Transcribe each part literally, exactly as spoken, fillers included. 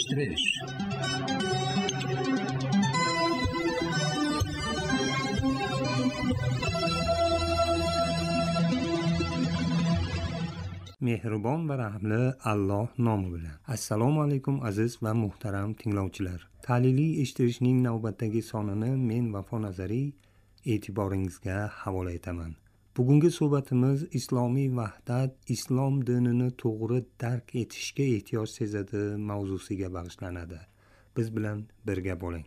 Erdeshtirish. Mehribon va rahmli Alloh nomi bilan. Assalomu alaykum aziz va muhtaram tinglovchilar. Ta'liliy eshittirishning navbatdagi sonini men Vafo Nazariy e'tiboringizga havola etaman. Bugungi suhbatimiz islomiy vahdat, islom dinini to'g'ri dark etishga ehtiyoj sezadi mavzusiga bag'ishlanadi. Biz bilan birga bo'ling.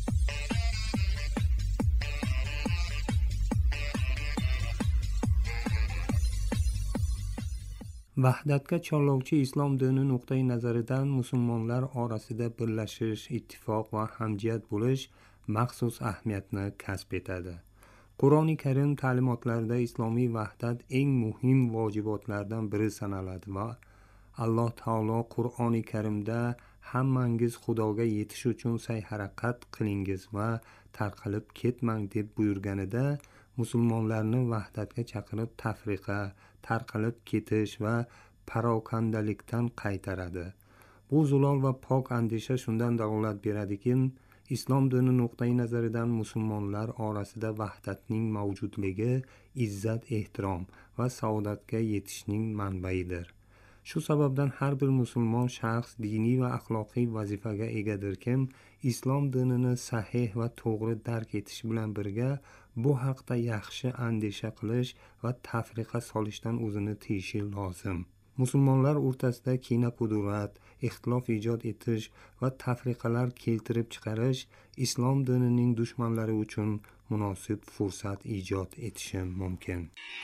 Vahdatga chorlovchi islom dini nuqtai nazaridan musulmonlar orasida birlashish, ittifoq va hamjiyat bo'lish maxsus ahamiyatni kasb etadi. Qur'oni Karim ta'limotlarida islomiy vahdat eng muhim vojibotlardan biri sanaladi va Alloh taolo Qur'oni Karimda hammangiz Xudoga yetish uchun sa'y-harakat qilingiz va tarqalib ketmang deb buyurganida musulmonlarni vahdatga chaqirib tafriqa, tarqalib ketish va parokandalikdan qaytaradi. Bu zulol va pok andisha shundan dalolat beradiki, islom dini nuqtai nazaridan musulmonlar orasida vahdatning mavjudligi izzat, ehtirom va saodatga yetishning manbaidir. Shu sababdan har bir musulmon shaxs diniy va axloqiy vazifaga egadirki, islom dinini sahih va to'g'ri dark etish bilan birga bu haqda yaxshi andisha qilish va tafriqa solishdan o'zini tiyishi lozim. Musulmonlar o'rtasida kina-kudurat, ixtilof ijod etish va tafriqalar keltirib chiqarish islom dinining dushmanlari uchun munosib fursat ijod etishi mumkin.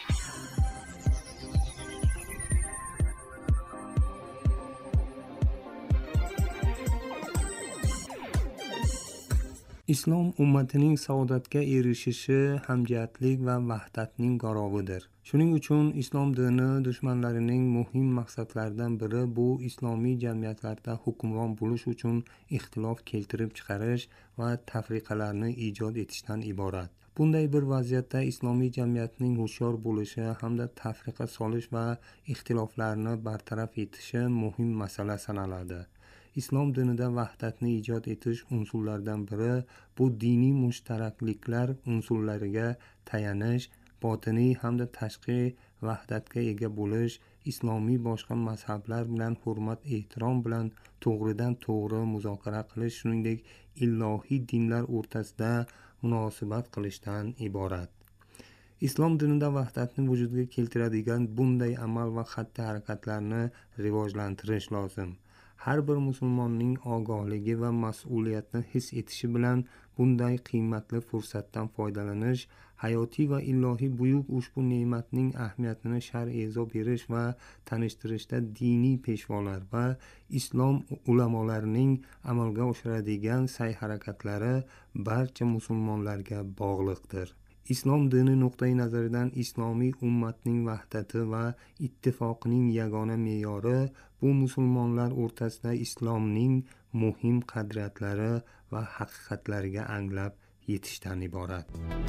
Islom ummatining saodatga erishishi hamjihatlik va vahdatning garovidir. Shuning uchun islom dini dushmanlarining muhim maqsadlaridan biri bu islomiy jamiyatlarda hukmron bo'lish uchun ixtilof keltirib chiqarish va tafriqalarni ijod etishdan iborat. Bunday bir vaziyatda islomiy jamiyatning hushyor bo'lishi hamda tafriqa solish va ixtiloflarni bartaraf etishi muhim masala sanaladi. Islom dinida vahdatni ijod etish unsurlaridan biri bu diniy mushtarakliklar unsurlariga tayanish, botiniy hamda tashqi vahdatga ega bo'lish, islomiy boshqa mazhablar bilan hurmat, ehtirom bilan to'g'ridan to'g'ri muzokara qilish, shuningdek ilohiy dinlar o'rtasida munosabat qilishdan iborat. Islom dinida vahdatni vujudga keltiradigan bunday amal va xatti-harakatlarni rivojlantirish lozim. Har bir musulmonning ogohligi va mas'uliyatni his etishi bilan bunday qiymatli fursatdan foydalanish, hayotiy va ilohiy buyuk ushbu ne'matning ahamiyatini shar'izo berish va tanishtirishda diniy peshvolar va islom ulamolarining amalga oshiradigan sa'y-harakatlari barcha musulmonlarga bog'liqdir. Islom dini nuqtai nazaridan islomiy ummatning vahdati va ittifoqining yagona me'yori bu musulmonlar o'rtasida islomning muhim qadriyatlari va haqiqatlariga anglab yetishdan iborat.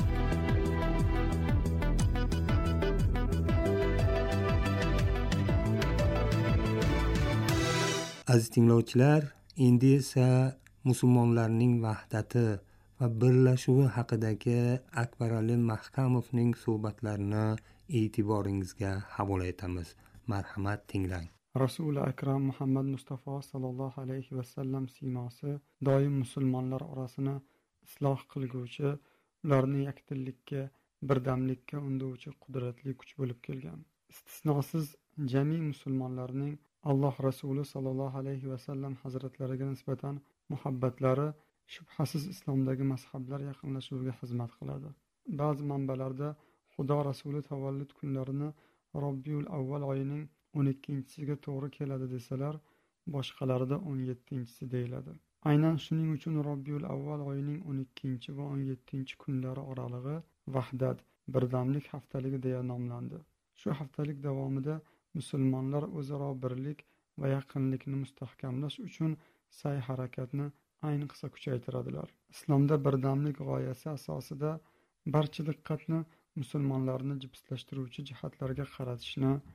Aziz tinglovchilar, endi esa musulmonlarning vahdati va birlashuvi haqidagi Akbarali Mahkamovning suhbatlarini e'tiboringizga havola etamiz. Marhamat tinglang. Rasuli akram Muhammad Mustafa sallallohu alayhi va sallam siymosi doim musulmonlar orasini isloh qilguvchi, ularni yakdillikka, birdamlikka undovchi qudratli kuch bo'lib kelgan. Istisnosiz jami musulmonlarning Alloh Rasuli sallallohu alayhi va sallam hazratlariga nisbatan muhabbatlari shubhasiz islomdagi mazhablar yaqinlashuviga xizmat qiladi. Ba'zi manbalarda Xudo Rasuli tavallud kunlarini Robbiyul avval oyining o'n ikkinchisiga to'g'ri keladi desalar, boshqalarida o'n yettinchisi deyiladi. Aynan shuning uchun Robbiyul avval oyining o'n ikkinchi va o'n yettinchi kunlari oralig'i vahdat, birdamlik haftaligi deya nomlandi. Shu haftalik davomida musulmonlar o'zaro birlik va yaqinlikni mustahkamlash uchun sa'y-harakatni ayniqsa kuchaytiradilar. Islomda birdamlik g'oyasi asosida barcha diqqatni musulmonlarni jipslashtiruvchi jihatlarga qaratishni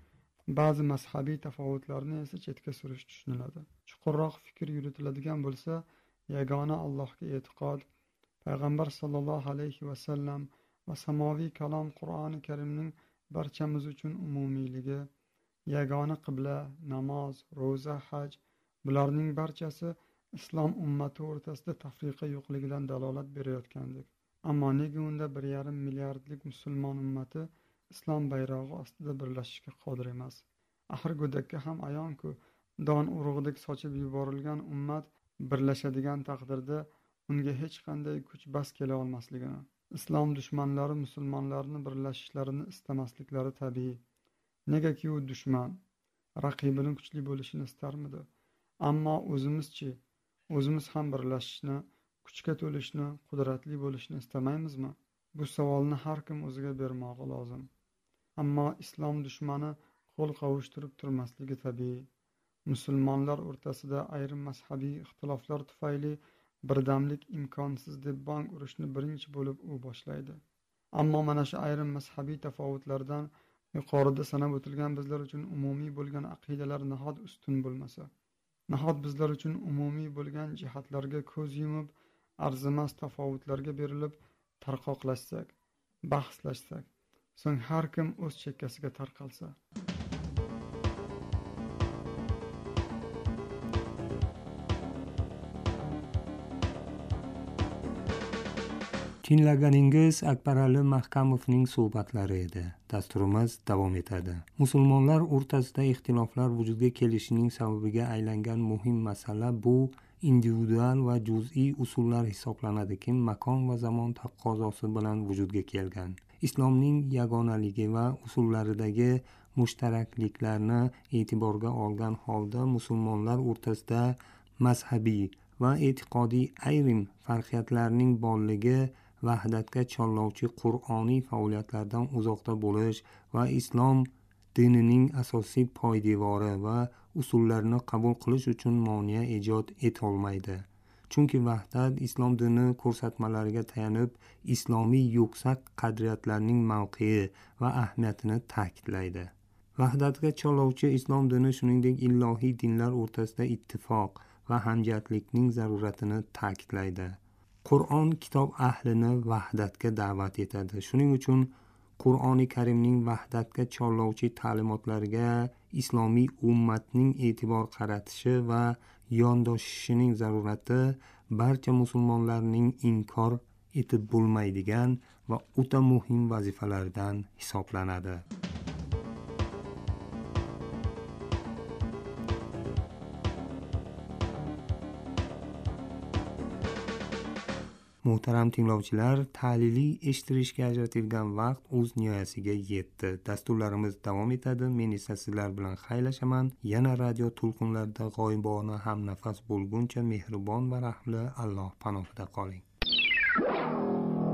ba'zi mazhabiy tafovutlarni esa chetga surish tushuniladi. Chuqurroq fikr yuritiladigan bo'lsa, yagona Allohga e'tiqod, payg'ambar sollallohu alayhi vasallam va samoviy kalom Qur'oni Karimning barchamiz uchun umumiyligi, yagona qibla, namoz, ro'za, haj, bularning barchasi islom ummati o'rtasida tafriqa yo'qligidan dalolat berayotgandek. Ammo nega unda bir yarim milliardlik musulmon ummati islom bayrog'i ostida birlashishga qodir emas? Axir go'dakka ham ayonku, don urug'dek sochib yuborilgan ummat birlashadigan taqdirda unga hech qanday kuch bas kela olmasligini. Islom dushmanlari musulmonlarni birlashishlarini istamasliklari tabiiy. Negaki u dushman raqibining kuchli bo'lishini istarmidi? Ammo o'zimizchi, o'zimiz ham birlashishni, kuchga to'lishni, qudratli bo'lishni istamaymizmi? Bu savolni har kim o'ziga bermog'i lozim. Ammo islom dushmani qo'l qovushtirib turmasligi tabiiy. Musulmonlar o'rtasida ayrim mazhabiy ixtiloflar tufayli birdamlik imkonsiz deb bong urishni birinchi bo'lib u boshlaydi. Ammo mana shu ayrim mazhabiy tafovutlardan yuqorida sanab o'tilgan bizlar uchun umumiy bo'lgan aqidalar nahot ustun bo'lmasa, nahot bizlar uchun umumiy bo'lgan jihatlarga ko'z yumib, arzimas tafovutlarga berilib tarqoqlashsak, bahslashsak, so'ng har kim o'z chekkasiga tarqalsa. Tinglaganingiz Akbarali Mahkamovning suhbatlari edi. Dasturimiz davom etadi. Musulmonlar o'rtasida ixtiloflar vujudga kelishining sababiga aylangan muhim masala bu individual va juz'iy usullar hisoblanadiki, makon va zamon taqozosi bilan vujudga kelgan. Islomning yagonaligi va usullaridagi mushtarakliklarni e'tiborga olgan holda musulmonlar o'rtasida mazhabiy va e'tiqodiy ayrim farqiyatlarning borligi vahdatga chorlovchi qur'oniy faoliyatlardan uzoqda bo'lish va islom dinining asosiy poydevori va usullarini qabul qilish uchun moniya ijod etolmaydi. Chunki vahdat islom dini ko'rsatmalariga tayanib islomiy yuksak qadriyatlarning mavqei va ahamiyatini ta'kidlaydi. Vahdatga chorlovchi islom dini shuningdek ilohiy dinlar o'rtasida ittifoq va hamjihatlikning zaruratini ta'kidlaydi. Qur'on kitob ahlini vahdatga da'vat etadi. Shuning uchun Qur'oni Karimning vahdatga chorlovchi ta'limotlariga islomiy ummatning e'tibor qaratishi va yondoshishining zarurati barcha musulmonlarning inkor etib bo'lmaydigan va o'ta muhim vazifalardan hisoblanadi. Muhtaram tinglovchilar, tahliliy eshittirishga ajratilgan vaqt o'z nihoyasiga yetdi. Dasturlarimiz davom etadi. Men esa sizlar bilan xayrlashaman. Yana radio to'lqinlarida g'oyibona ham nafas bo'lguncha mehribon va rahmli Alloh panohida qoling.